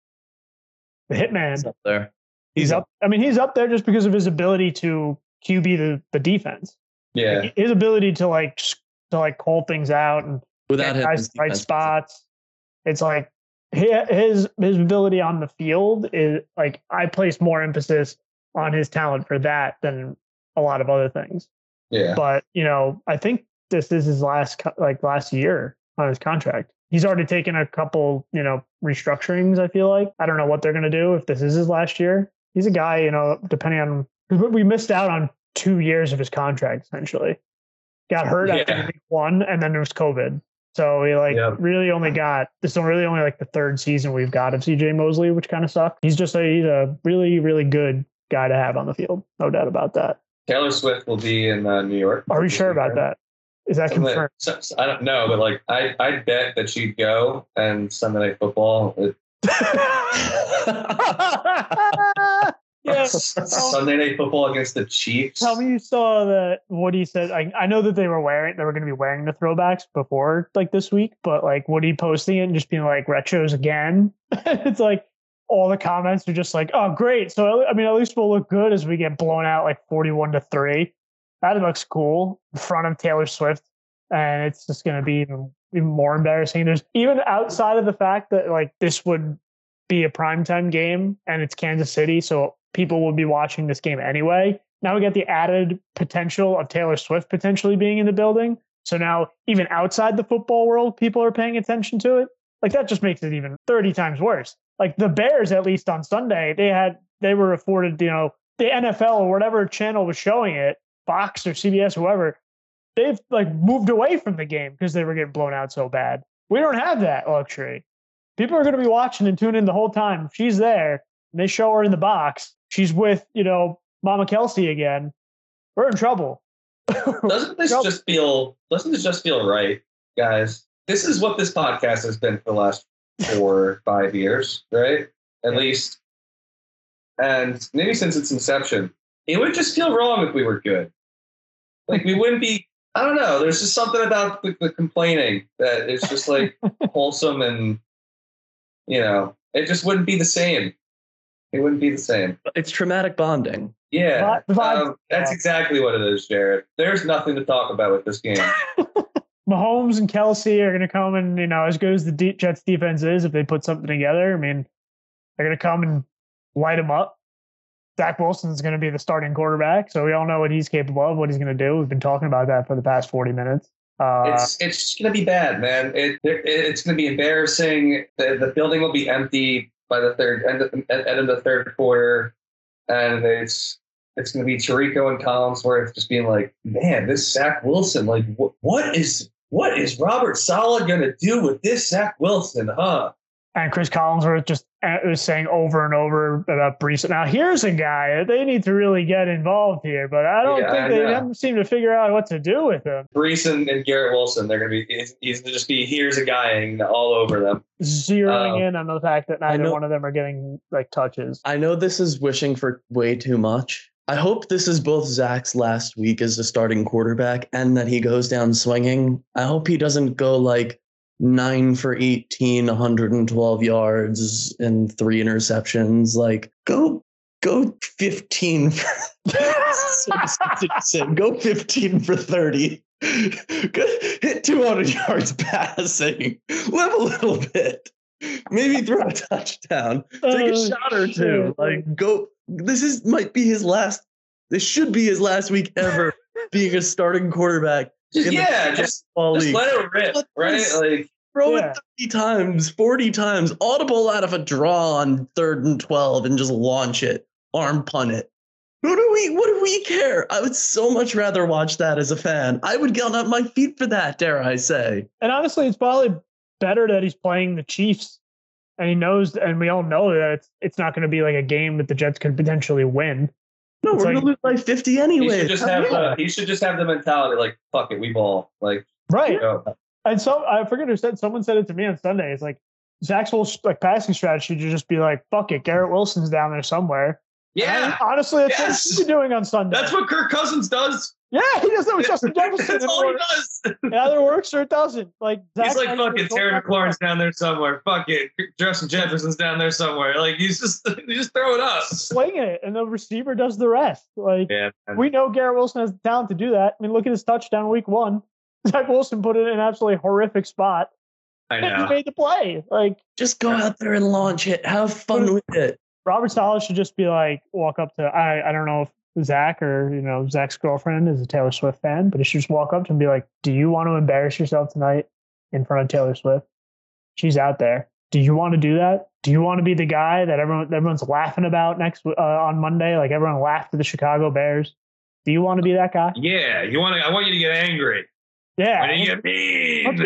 The hitman. He's up there. He's up. I mean, he's up there just because of his ability to Q B the, the defense. Yeah. Like, his ability to like s- to like call things out and Without get him, guys his in the right defense- spots. It's like hi- his his ability on the field is like I place more emphasis on his talent for that than a lot of other things. Yeah. But you know, I think this is his last co- like last year on his contract. He's already taken a couple, you know, restructurings. I feel like I don't know what they're going to do if this is his last year. He's a guy, you know, depending on we missed out on two years of his contract essentially. Got hurt after Yeah. week one, and then there was COVID. So we like Yeah. really only got this is really only like the third season we've got of C J Mosley, which kind of sucked. He's just a he's a really really good guy to have on the field, no doubt about that. Taylor Swift will be in uh, New York. Are we sure about that? Is that Sunday- confirmed? so- so I don't know, but like I I bet that she'd go, and Sunday Night Football. It, Yeah. Sunday Night Football against the Chiefs. Tell me you saw that Woody said. I, I know that they were wearing they were going to be wearing the throwbacks before like this week, but like Woody posting it and just being like retros again. It's like all the comments are just like, oh great. So I mean, at least we'll look good as we get blown out like forty-one to three. That looks cool in front of Taylor Swift, and it's just going to be even even more embarrassing. There's even outside of the fact that like this would be a primetime game and it's Kansas City, so people will be watching this game anyway. Now we get the added potential of Taylor Swift potentially being in the building. So now even outside the football world, people are paying attention to it. Like that just makes it even thirty times worse. Like the Bears, at least on Sunday, they had, they were afforded, you know, the N F L or whatever channel was showing it, Fox or C B S, whoever, they've like moved away from the game because they were getting blown out so bad. We don't have that luxury. People are going to be watching and tuning in the whole time. If she's there and they show her in the box, she's with, you know, Mama Kelsey again, we're in trouble. Doesn't this Nope. just feel? Doesn't this just feel right, guys? This is what this podcast has been for the last four, or five years, right? At Yeah. least, and maybe since its inception, it would just feel wrong if we were good. Like we wouldn't be. I don't know. There's just something about the, the complaining that it's just like wholesome, and you know, it just wouldn't be the same. It wouldn't be the same. It's traumatic bonding. Yeah, Vi- vibes- um, that's yeah. exactly what it is, Jared. There's nothing to talk about with this game. Mahomes and Kelsey are going to come and, you know, as good as the D- Jets defense is, if they put something together, I mean, they're going to come and light them up. Zach Wilson's going to be the starting quarterback, so we all know what he's capable of, what he's going to do. We've been talking about that for the past forty minutes. Uh, It's it's going to be bad, man. It, it it's going to be embarrassing. The, the building will be empty by the third end of, end of the third quarter, and it's it's going to be Tirico and Collinsworth just being like, man, this Zach Wilson, like, wh- what is what is Robert Saleh going to do with this Zach Wilson, huh? and Chris Collinsworth just uh, was saying over and over about Brees. Now, here's a guy that they need to really get involved here, but I don't Yeah, think I they know. haven't seemed to figure out what to do with him. Brees and, and Garrett Wilson, they're going to be he's, he's going to just be here's a guy all over them. Zeroing Um, in on the fact that I neither know- one of them are getting like touches. I know this is wishing for way too much. I hope this is both Zach's last week as a starting quarterback and that he goes down swinging. I hope he doesn't go like nine for eighteen, one hundred twelve yards and three interceptions. Like go, go fifteen for go fifteen for thirty. Go, hit two hundred yards passing. Live a little bit. Maybe throw a touchdown. Take a Oh, shot or two. shit. Like go. This is might be his last. This should be his last week ever being a starting quarterback. Just, in the yeah, just, football just league. let it rip, Let right? this- Like Throw Yeah. it thirty times, forty times, audible out of a draw on third and twelve, and just launch it, arm punt it. Who do we? What do we care? I would so much rather watch that as a fan. I would get on my feet for that. Dare I say? And honestly, it's probably better that he's playing the Chiefs, and he knows, and we all know that it's it's not going to be like a game that the Jets could potentially win. No, It's we're like- gonna lose by fifty he anyway. should just have the he should just have the mentality like fuck it, we ball. Like Right. you know, And so I forget who said, someone said it to me on Sunday. It's like Zach's whole like passing strategy should just be like, fuck it, Garrett Wilson's down there somewhere. yeah, And honestly, that's Yes. what he should be doing on Sunday. that's what Kirk Cousins does. Yeah, he does that with Justin Jefferson. That's and all he it works. does. It either works or it doesn't. Like He's Zach like, might fuck be it, so Terry fucking McLaurin's down there somewhere. Fuck it, Justin Jefferson's down there somewhere. Like he's just, you just throw it up. swing it, and the receiver does the rest. Like Yeah, man. we know Garrett Wilson has the talent to do that. I mean, look at his touchdown week one. Zach Wilson put it in an absolutely horrific spot, I and he know. made the play. Like Just go out there and launch it. Have fun with it. Robert Saleh should just be like, walk up to I I don't know if Zach or you know Zach's girlfriend is a Taylor Swift fan, but he should just walk up to him and be like, "Do you want to embarrass yourself tonight in front of Taylor Swift? She's out there. Do you want to do that? Do you want to be the guy that everyone everyone's laughing about next uh, on Monday? Like everyone laughed at the Chicago Bears. Do you want to be that guy? Yeah, you want to? I want you to get angry. Yeah. When you get mean.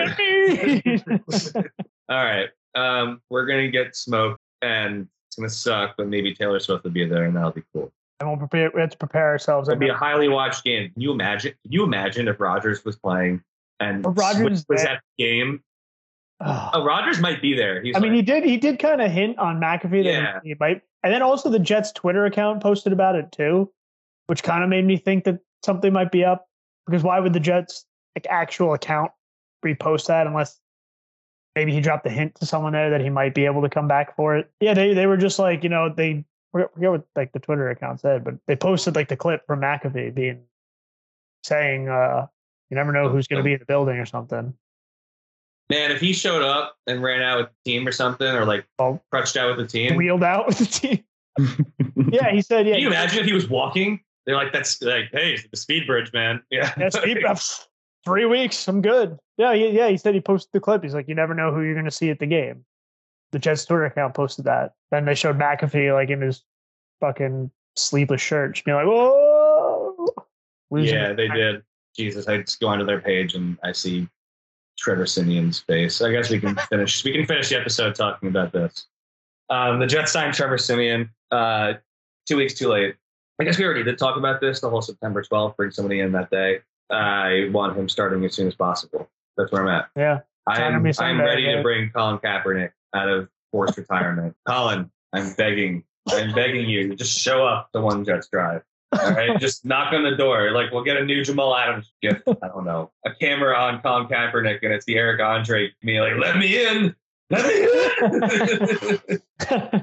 Okay. All right, um, we're gonna get smoked, and it's gonna suck, but maybe Taylor Swift will be there, and that'll be cool. And we'll prepare. We have to prepare ourselves. It'll be a highly watched game. Can you imagine? Can you imagine if Rodgers was playing and But Rodgers Swift was there. at the game? Oh. Oh, Rodgers might be there. He's I mean, like, he did. He did kind of hint on McAfee that Yeah. he might, and then also the Jets Twitter account posted about it too, which kind of made me think that something might be up. Because why would the Jets like actual account repost that unless maybe he dropped a hint to someone there that he might be able to come back for it? Yeah, they they were just like you know they I forget what like the Twitter account said, but they posted like the clip from McAfee being saying uh you never know who's going to be in the building or something. man, if he showed up and ran out with the team or something, or like Oh. crutched out with the team, Wheeled out with the team. Yeah, he said. Yeah, can you imagine if he was walking? They're like, that's like, hey, the speed bridge, man. Yeah. Yeah, speed ups. Three weeks, I'm good. Yeah, he, yeah. He said he posted the clip. He's like, you never know who you're going to see at the game. The Jets Twitter account posted that. Then they showed McAfee like in his fucking sleeveless shirt, just being like, whoa. Losing Yeah, his they mind. did. Jesus, I just go onto their page and I see Trevor Simeon's face. I guess we can finish. We can finish the episode talking about this. Um, the Jets signed Trevor Simeon uh, two weeks too late. I guess we already did talk about this. The whole September twelfth, bring somebody in that day. I want him starting as soon as possible. That's where I'm at. Yeah. I'm, me I'm Sunday, ready to dude. bring Colin Kaepernick out of forced retirement. Colin, I'm begging. I'm begging you to just show up to One Jets Drive. All right, just knock on the door. Like we'll get a new Jamal Adams gift. I don't know, a camera on Colin Kaepernick, and it's the Eric Andre me like, let me in, let me in.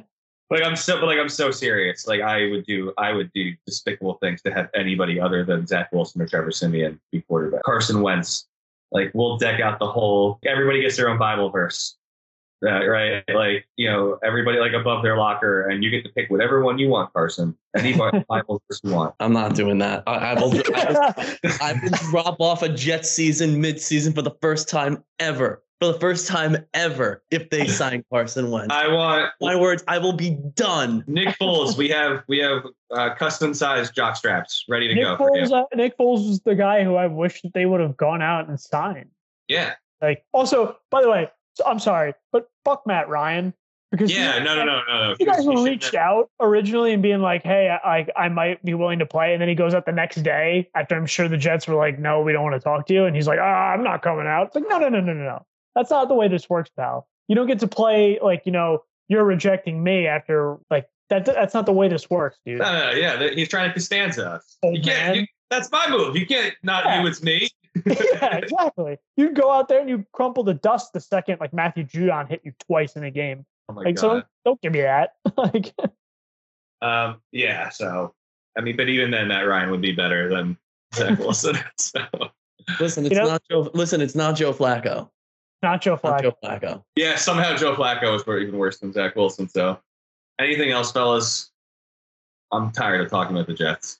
Like I'm so, but like I'm so serious. Like I would do, I would do despicable things to have anybody other than Zach Wilson or Trevor Siemian be quarterback. Carson Wentz. Like we'll deck out the whole. Everybody gets their own Bible verse, uh, right? Like you know, everybody like above their locker, and you get to pick whatever one you want, Carson. Any Bible verse you want. I'm not doing that. I, I will. I will, I will drop off a Jets season mid-season for the first time ever. For the first time ever, if they sign Carson Wentz. I want my words. I will be done. Nick Foles. We have we have uh, custom sized jock straps ready to Nick go. Foles, uh, Nick Foles was the guy who I wish that they would have gone out and signed. Yeah. Like also, by the way, so I'm sorry, but fuck Matt Ryan because yeah, no, no, no, no, no. You guys were reached out originally and being like, "Hey, I I might be willing to play," and then he goes out the next day after I'm sure the Jets were like, "No, we don't want to talk to you," and he's like, "Ah, I'm not coming out." It's like, no, no, no, no, no, no. That's not the way this works, pal. You don't get to play like, you know, you're rejecting me after like that. That's not the way this works, dude. No, no, no, yeah, he's trying to Costanza us. Oh, you can't. You, that's my move. You can't. Not yeah. you. It's me. Yeah, exactly. You go out there and you crumple the dust the second like Matthew Judon hit you twice in a game. Oh my like, God. so don't, don't give me that. like, um, yeah. So, I mean, but even then, Matt Ryan would be better than Zach Wilson. So, listen, it's you know, not Joe. Listen, it's not Joe Flacco. Not Joe Flacco. Not Joe Flacco. Yeah, somehow Joe Flacco is even worse than Zach Wilson. So, anything else, fellas? I'm tired of talking about the Jets.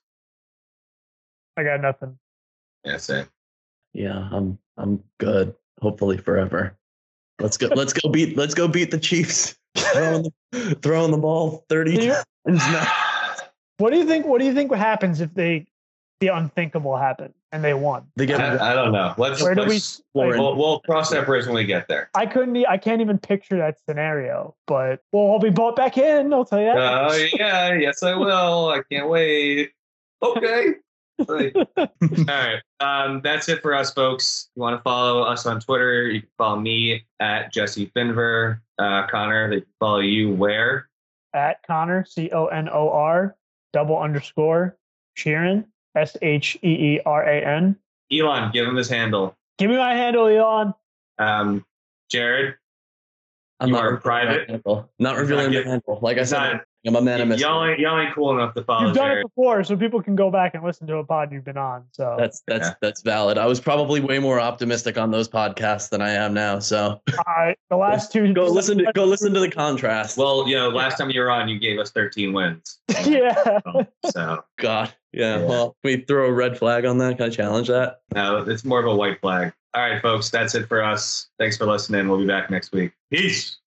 I got nothing. Yeah, same. Yeah, I'm I'm good. Hopefully forever. Let's go. Let's go beat. Let's go beat the Chiefs. throwing, the, throwing the ball thirty times now. What do you think? What do you think happens if they the unthinkable happened and they won? They get. I, I don't know. Let's. Where do let's, we? Like, we'll, we'll cross that bridge when we get there. I couldn't. I can't even picture that scenario. But we'll all be bought back in. I'll tell you that. Oh uh, yeah, yes I will. I can't wait. Okay. All right. Um, that's it for us, folks. If you want to follow us on Twitter, you can follow me at Jesse Finver. Uh, Connor, they can follow you where? At Connor, C O N O R, double underscore, Sheeran, S H E E R A N. Elon, give him his handle. Give me my handle, Elon. Um, Jared, I'm you not are private. Not revealing the handle. Like I said, not, I'm a man of mystery. Y'all ain't, y'all ain't cool enough to follow You've done Jared. it before, so people can go back and listen to a pod you've been on. So that's that's yeah. that's valid. I was probably way more optimistic on those podcasts than I am now. So uh, the last two, go listen to go listen to the contrast. Well, you know, last time you were on, you gave us thirteen wins. Yeah. So God, yeah, yeah. Well, can we throw a red flag on that? Can I challenge that? No, it's more of a white flag. All right, folks, that's it for us. Thanks for listening. We'll be back next week. Peace.